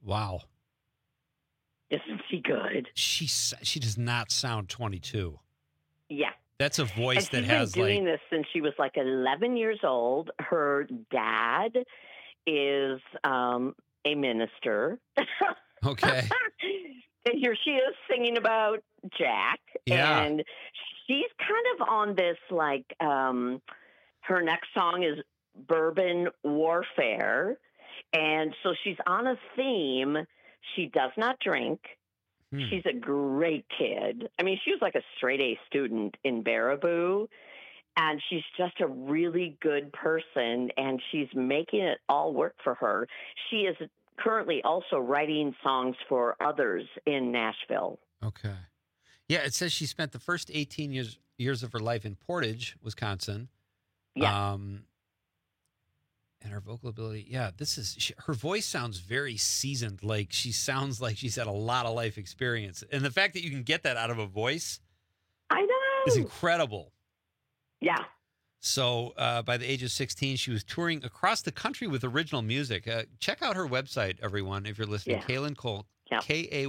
Wow. Isn't she good? She does not sound 22. Yeah. That's a voice that she's has been doing this since she was like 11 years old. Her dad is a minister. Okay. And here she is singing about Jack. Yeah. And she's kind of on this, like, her next song is Bourbon Warfare. And so she's on a theme. She does not drink. She's a great kid. I mean, she was like a straight A student in Baraboo, and she's just a really good person, and she's making it all work for her. She is currently also writing songs for others in Nashville. Okay. Yeah, it says she spent the first 18 years of her life in Portage, Wisconsin. Yeah. And her vocal ability, her voice sounds very seasoned. Like she sounds like she's had a lot of life experience. And the fact that you can get that out of a voice, I know, is incredible. Yeah. So by the age of 16, she was touring across the country with original music. Check out her website, everyone, if you're listening. Yeah. Kaylin Cole, Yep.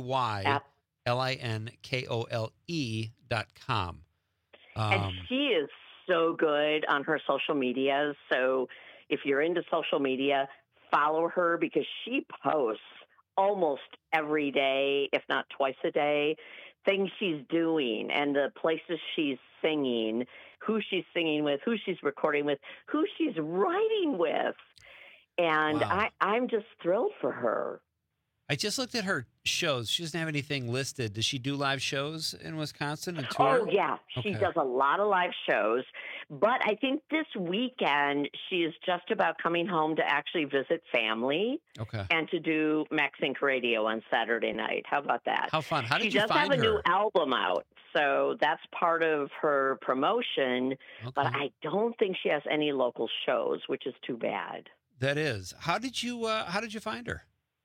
KaylinKole.com. And she is so good on her social media. So if you're into social media, follow her because she posts almost every day, if not twice a day, things she's doing and the places she's singing, who she's singing with, who she's recording with, who she's writing with. And Wow. I'm just thrilled for her. I just looked at her shows. She doesn't have anything listed. Does she do live shows in Wisconsin and tour? Oh, yeah. She does a lot of live shows. But I think this weekend she is just about coming home to actually visit family and to do Max Inc. Radio on Saturday night. How about that? How fun. How did she you find have a new her? album out, so that's part of her promotion. But I don't think she has any local shows, which is too bad. That is. How did you find her?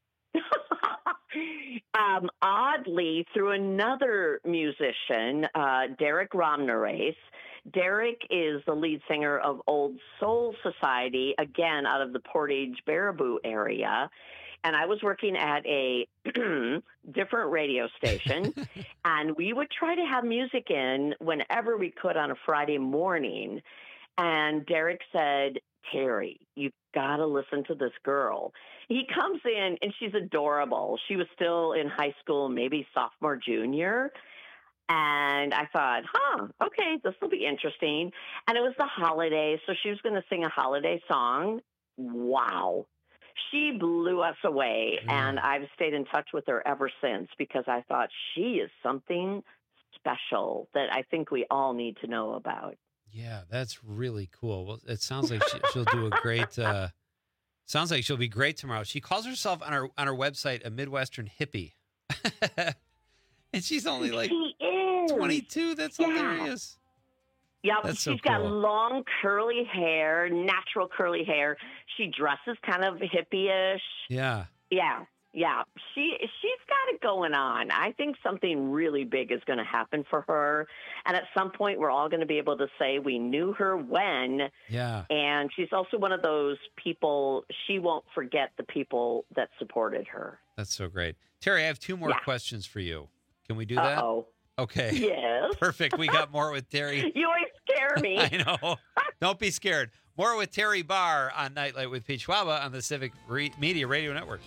Oddly, through another musician, Derek Romnerace. Derek is the lead singer of Old Soul Society, again, out of the Portage, Baraboo area. And I was working at a different radio station, and we would try to have music in whenever we could on a Friday morning. And Derek said, Terry, you've got to listen to this girl. He comes in, and she's adorable. She was still in high school, maybe sophomore, junior. And I thought, okay, this will be interesting. And it was the holidays, so she was going to sing a holiday song. Wow. She blew us away, and I've stayed in touch with her ever since because I thought she is something special that I think we all need to know about. Yeah, that's really cool. Well, it sounds like she'll do a great. Sounds like she'll be great tomorrow. She calls herself on her website a Midwestern hippie, and she's only like 22. That's hilarious. Yep, That's so she's got cool. long curly hair, natural curly hair. She dresses kind of hippie-ish. Yeah. Yeah. She's got it going on. I think something really big is going to happen for her. And at some point, we're all going to be able to say we knew her when. Yeah. And she's also one of those people, she won't forget the people that supported her. That's so great. Terry, I have two more questions for you. Can we do that? Uh-oh. Okay. Yes. Perfect. We got more with Terry. You always scare me. I know. Don't be scared. More with Terry Barr on Nightlight with Pete Schwaba on the Civic Media Radio Network.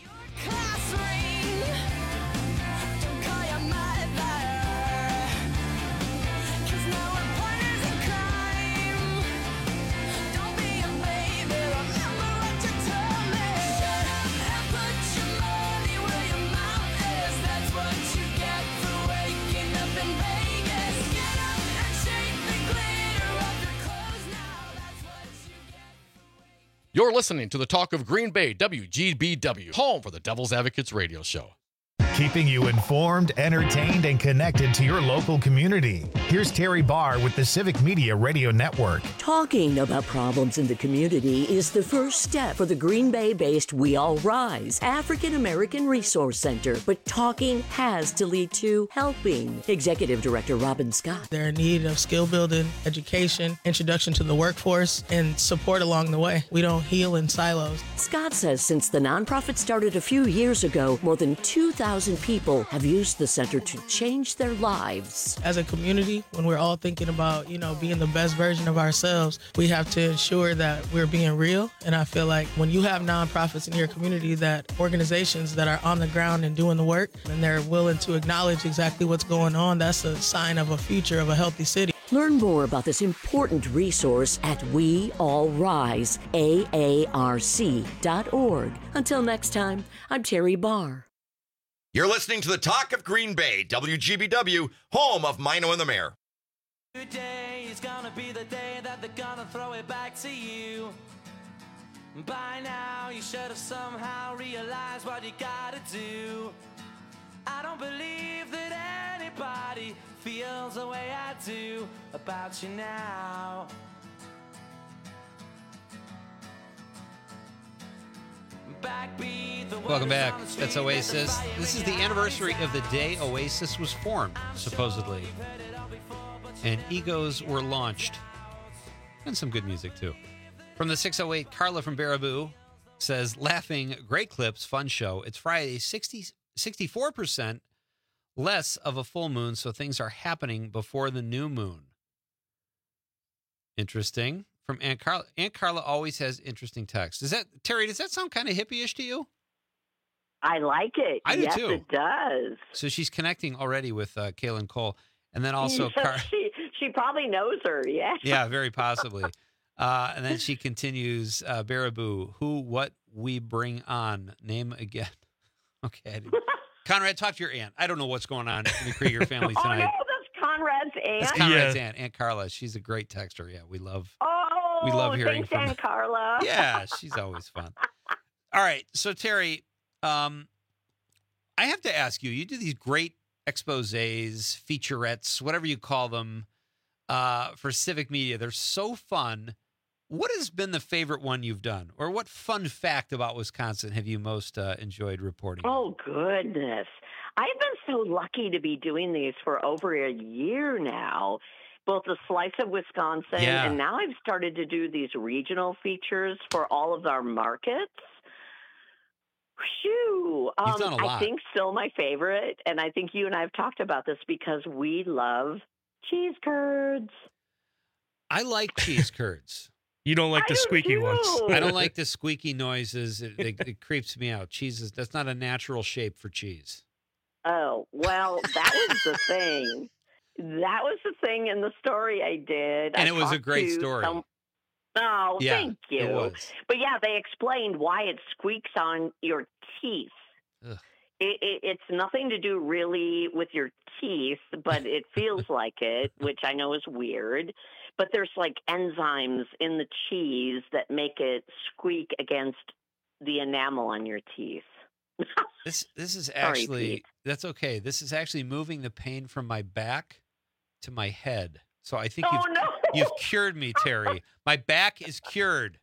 You're listening to the Talk of Green Bay, WGBW, home for the Devil's Advocates radio show. keeping you informed, entertained, and connected to your local community. Here's Terry Barr with the Civic Media Radio Network. Talking about problems in the community is the first step for the Green Bay-based We All Rise African American Resource Center, but talking has to lead to helping. Executive Director Robin Scott. They're in need of skill building, education, introduction to the workforce, and support along the way. We don't heal in silos. Scott says since the nonprofit started a few years ago, more than 2,000 people have used the center to change their lives. As a community, when we're all thinking about, being the best version of ourselves, we have to ensure that we're being real. And I feel like when you have nonprofits in your community, that organizations that are on the ground and doing the work, and they're willing to acknowledge exactly what's going on, that's a sign of a future of a healthy city. Learn more about this important resource at weallriseaarc.org. Until next time, I'm Terry Barr. You're listening to the Talk of Green Bay, WGBW, home of Mino and the Mayor. Today is gonna be the day that they're gonna throw it back to you. By now, you should have somehow realized what you gotta do. I don't believe that anybody feels the way I do about you now. Welcome back. That's Oasis. This is the anniversary of the day Oasis was formed, supposedly. And egos were launched. And some good music, too. From the 608, Carla from Baraboo says, laughing, great clips, fun show. It's Friday, 64% less of a full moon, so things are happening before the new moon. Interesting. From Aunt Carla. Aunt Carla always has interesting texts. Terry, does that sound kind of hippie-ish to you? I like it. I do yes, too. It does. So she's connecting already with Kaylin Cole. And then also... she probably knows her, yeah. Yeah, very possibly. And then she continues, Baraboo, who, what, we bring on. Name again. Okay. Conrad, talk to your aunt. I don't know what's going on in the Krieger family tonight. Oh, no, that's Conrad's aunt. That's Conrad's aunt, Aunt Carla. She's a great texter. Yeah, we love hearing thanks, from Aunt Carla. Yeah, she's always fun. All right. So, Terry, I have to ask you, you do these great exposés, featurettes, whatever you call them, for Civic Media. They're so fun. What has been the favorite one you've done? Or what fun fact about Wisconsin have you most enjoyed reporting? Oh, goodness. I've been so lucky to be doing these for over a year now, both the Slice of Wisconsin, and now I've started to do these regional features for all of our markets. Phew. You've done a lot. I think still my favorite, and I think you and I have talked about this because we love cheese curds. I like cheese curds. You don't like the squeaky ones. I don't like the squeaky noises. It creeps me out. Cheese that's not a natural shape for cheese. Oh, well, that was the thing. That was the thing in the story I did. And it was a great story. Oh, yeah, thank you. It was. But yeah, they explained why it squeaks on your teeth. It's nothing to do really with your teeth, but it feels like it, which I know is weird. But there's like enzymes in the cheese that make it squeak against the enamel on your teeth. This is actually, that's okay. This is actually moving the pain from my back to my head. So I think you've cured me, Terry. My back is cured.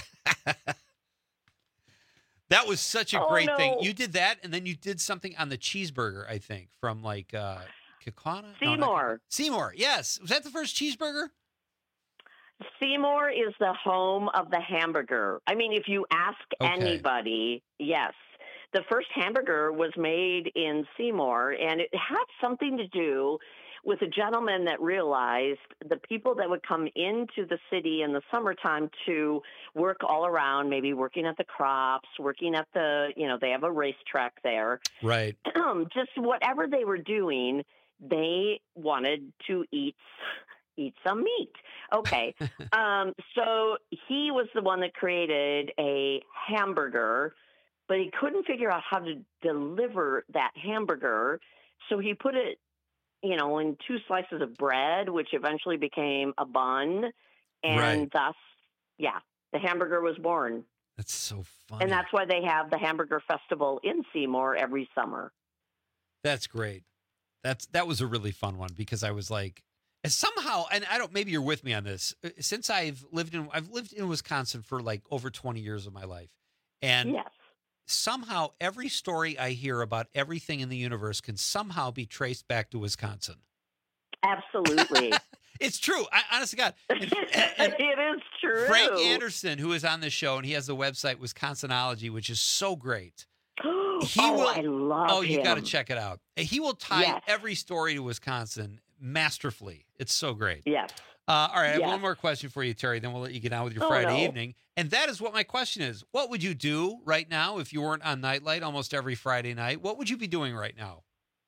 That was such a great thing. You did that, and then you did something on the cheeseburger, I think, from like Kekwana? Seymour. Seymour, yes. Was that the first cheeseburger? Seymour is the home of the hamburger. I mean, if you ask anybody, yes. The first hamburger was made in Seymour, and it had something to do with a gentleman that realized the people that would come into the city in the summertime to work all around, maybe working at the crops, working at the, they have a racetrack there. Right. Just whatever they were doing, they wanted to eat some meat. Okay. So he was the one that created a hamburger, but he couldn't figure out how to deliver that hamburger. So he put it, in 2 slices of bread, which eventually became a bun. And thus, the hamburger was born. That's so funny. And that's why they have the Hamburger Festival in Seymour every summer. That's great. That was a really fun one because I was like, and somehow, and I don't, maybe you're with me on this. Since I've lived in Wisconsin for like over 20 years of my life, and yes. Somehow every story I hear about everything in the universe can somehow be traced back to Wisconsin. Absolutely. It's true. Honest to God. It is true. Frank Anderson, who is on this show, and he has the website Wisconsinology, which is so great. I love him. You got to check it out. He will tie every story to Wisconsin masterfully. It's so great. Yes. All right, I have one more question for you, Terry, then we'll let you get on with your Friday evening. And that is what my question is. What would you do right now if you weren't on Nightlight almost every Friday night? What would you be doing right now?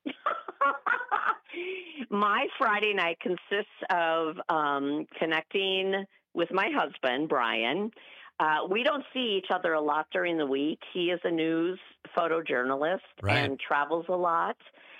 My Friday night consists of connecting with my husband, Brian. We don't see each other a lot during the week. He is a news photojournalist and travels a lot.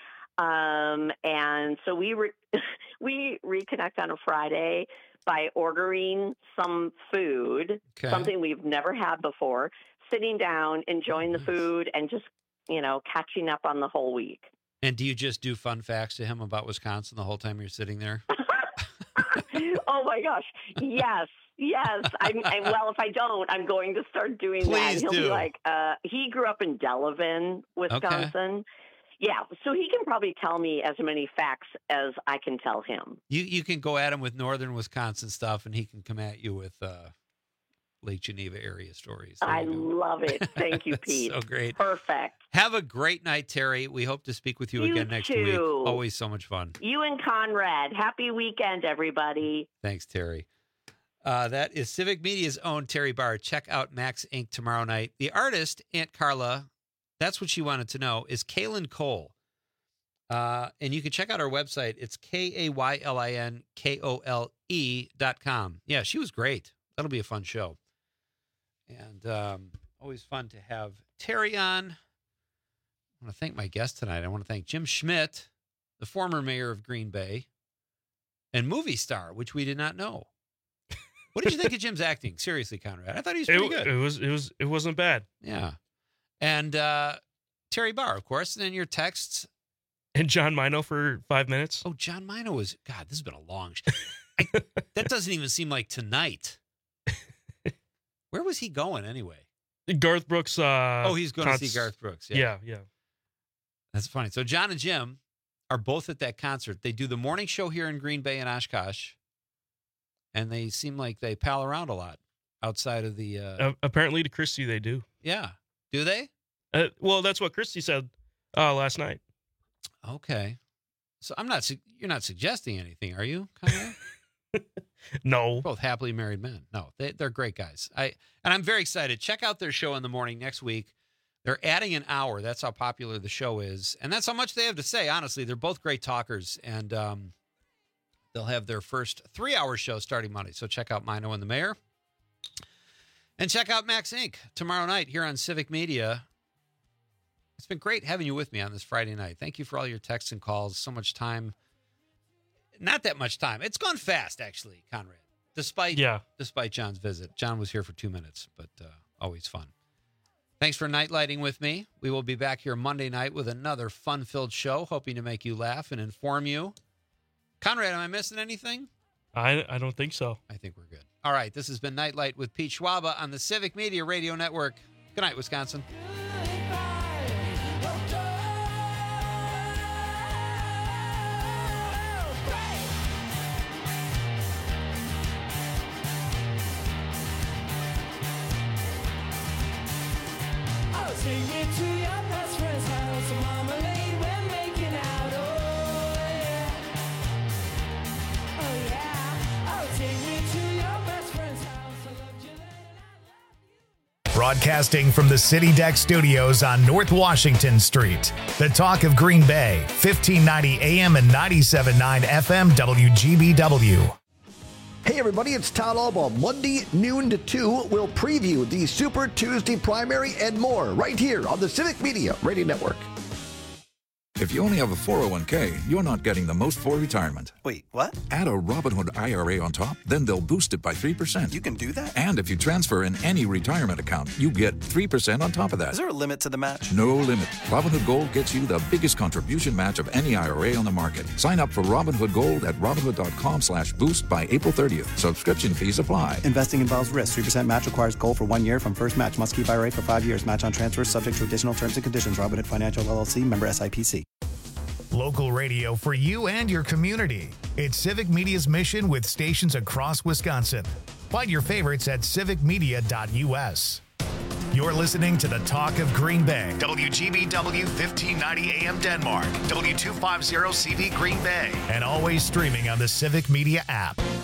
And so we reconnect on a Friday by ordering some food, something we've never had before, sitting down, enjoying the food, and just, catching up on the whole week. And do you just do fun facts to him about Wisconsin the whole time you're sitting there? Oh, my gosh. Yes. Well, if I don't, I'm going to start doing that. He'll be like, he grew up in Delavan, Wisconsin. Okay. Yeah, so he can probably tell me as many facts as I can tell him. You can go at him with northern Wisconsin stuff, and he can come at you with Lake Geneva area stories. I love it. Thank you, Pete. So great. Perfect. Have a great night, Terry. We hope to speak with you again next week. Always so much fun. You and Conrad. Happy weekend, everybody. Thanks, Terry. That is Civic Media's own Terry Barr. Check out Max Inc. tomorrow night. The artist, Aunt Carla, that's what she wanted to know, is Kaylin Cole. And you can check out our website. It's KAYLINKOLE.com. Yeah, she was great. That'll be a fun show. And always fun to have Terry on. I want to thank my guest tonight. I want to thank Jim Schmidt, the former mayor of Green Bay, and movie star, which we did not know. What did you think of Jim's acting? Seriously, Conrad. I thought he was pretty good. It wasn't bad. Yeah. And Terry Barr, of course, and then your texts. And John Mino for 5 minutes. Oh, John Mino was, God, this has been a long that doesn't even seem like tonight. Where was he going anyway? Garth Brooks. He's going to see Garth Brooks. Yeah. That's funny. So John and Jim are both at that concert. They do the morning show here in Green Bay and Oshkosh, and they seem like they pal around a lot outside of the... apparently to Christy they do. Yeah. Do they? Well, that's what Christy said last night. Okay. So you're not suggesting anything, are you, Conrad? No. They're both happily married men. No, they're great guys. I'm very excited. Check out their show in the morning next week. They're adding an hour. That's how popular the show is. And that's how much they have to say, honestly. They're both great talkers. And they'll have their first 3-hour show starting Monday. So check out Mino and the Mayor. And check out Max Inc. tomorrow night here on Civic Media. It's been great having you with me on this Friday night. Thank you for all your texts and calls. So much time. Not that much time. It's gone fast, actually, Conrad, despite John's visit. John was here for 2 minutes, but always fun. Thanks for nightlighting with me. We will be back here Monday night with another fun-filled show, hoping to make you laugh and inform you. Conrad, am I missing anything? I don't think so. I think we're good. All right, this has been Nightlight with Pete Schwaba on the Civic Media Radio Network. Good night, Wisconsin. Take me to your best friend's house, marmalade, we're making out, oh yeah. Oh yeah, oh take me to your best friend's house, I loved you then. Broadcasting from the City Deck Studios on North Washington Street. The talk of Green Bay, 1590 AM and 97.9 FM WGBW. Hey everybody, it's Todd Albaugh. Monday, noon to 2, we'll preview the Super Tuesday primary and more right here on the Civic Media Radio Network. If you only have a 401k, you're not getting the most for retirement. Wait, what? Add a Robinhood IRA on top, then they'll boost it by 3%. You can do that? And if you transfer in any retirement account, you get 3% on top of that. Is there a limit to the match? No limit. Robinhood Gold gets you the biggest contribution match of any IRA on the market. Sign up for Robinhood Gold at Robinhood.com/boost by April 30th. Subscription fees apply. Investing involves risk. 3% match requires gold for 1 year from first match. Must keep IRA for 5 years. Match on transfers subject to additional terms and conditions. Robinhood Financial LLC, member SIPC. Local radio for you and your community. It's Civic Media's mission with stations across Wisconsin. Find your favorites at civicmedia.us. You're listening to the Talk of Green Bay. WGBW 1590 AM Denmark. W250 CV Green Bay. And always streaming on the Civic Media app.